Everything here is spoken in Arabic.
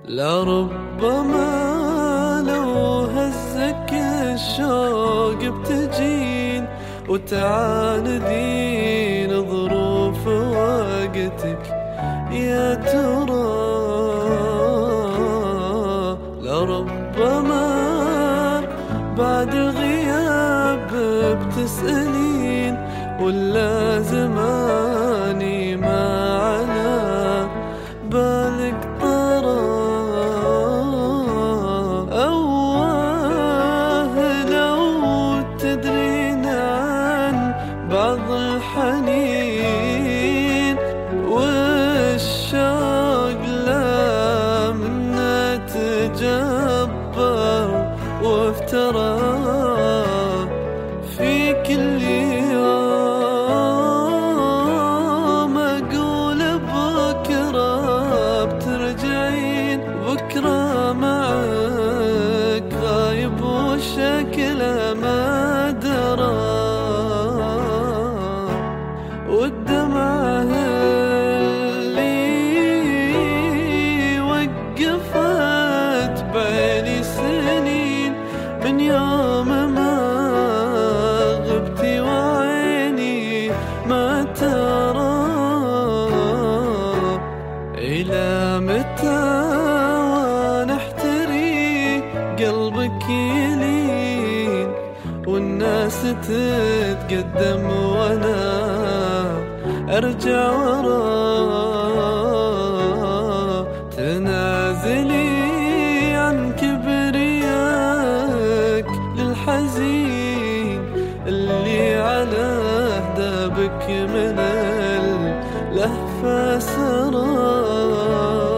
لربما لو هزك الشوق بتجين وتعاندين ظروف وقتك يا ترى. لربما بعد الغياب بتسألين ولا زماني ما على بالك طرى. أواه لو تدرين عن بعض الحنين والشوق لا منه تجبر وافترى في كل يوم أقول بكرة بترجعين، بكرة معك غايب وشكله ما درى. والدمعة اللي وقفت بالي سنين من يوم ما غبتي وعيني ما ترى. إلى متى وانا احتري قلبك يلين والناس تتقدم وانا ارجع ورا. تنازلي عن كبرياك للحزين اللي على هدابك من اللهفة سرى.